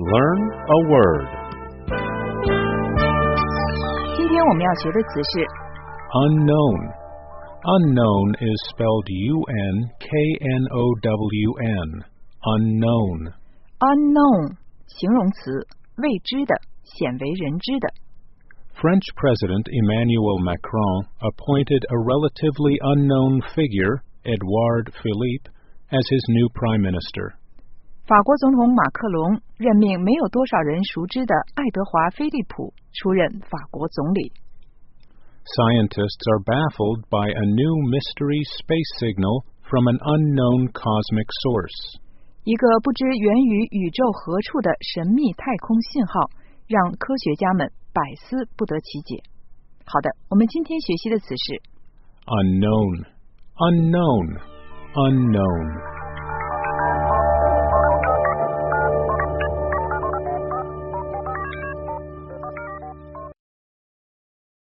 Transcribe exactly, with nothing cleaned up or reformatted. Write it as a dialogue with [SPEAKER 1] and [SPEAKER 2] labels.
[SPEAKER 1] Learn a word.
[SPEAKER 2] 今天我们要学的词是
[SPEAKER 1] Unknown. Unknown is spelled U N K N O W N. Unknown.
[SPEAKER 2] unknown 形容词，未知的，鲜为人知的。
[SPEAKER 1] French President Emmanuel Macron appointed a relatively unknown figure, Edouard Philippe, as his new prime minister.
[SPEAKER 2] 法国总统马克龙任命没有多少人熟知的爱德华·菲利普出任法国总理。
[SPEAKER 1] Scientists are baffled by a new mystery space signal from an unknown cosmic source.
[SPEAKER 2] 一个不知源于宇宙何处的神秘太空信号，让科学家们百思不得其解。好的，我们今天学习的词是
[SPEAKER 1] Unknown. Unknown. Unknown.